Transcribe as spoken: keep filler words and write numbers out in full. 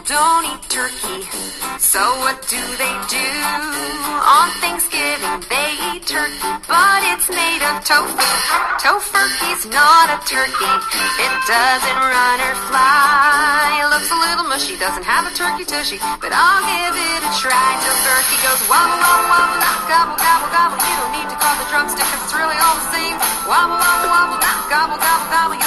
don't eat turkey. So what do they do? On Thanksgiving they eat turkey, but it's made of tofu. Tofurkey's not a turkey. It doesn't run or fly. It looks a little mushy, doesn't have a turkey tushy, but I'll give it a try. Tofurkey goes wobble, wobble, wobble, gobble, gobble, gobble. You don't need to call the drumstick, 'cause it's really all the same. Wobble, wobble, wobble, gobble, gobble, gobble. You